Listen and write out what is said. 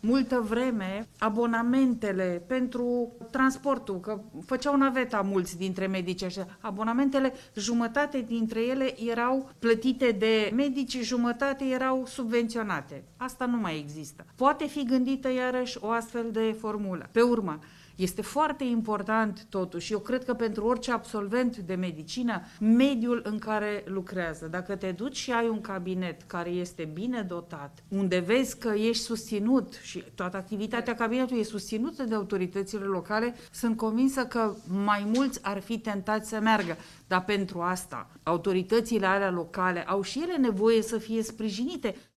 multă vreme abonamentele pentru transportul, că făceau naveta mulți dintre medici așa, abonamentele, jumătate dintre ele erau plătite de medici, jumătate erau subvenționate. Asta nu mai există. Poate fi gândită iarăși o astfel de formulă. Pe urmă, este foarte important totuși, eu cred că pentru orice absolvent de medicină, mediul în care lucrează. Dacă te duci și ai un cabinet care este bine dotat, unde vezi că ești susținut și toată activitatea cabinetului e susținută de autoritățile locale, sunt convinsă că mai mulți ar fi tentați să meargă. Dar pentru asta, autoritățile alea locale au și ele nevoie să fie sprijinite.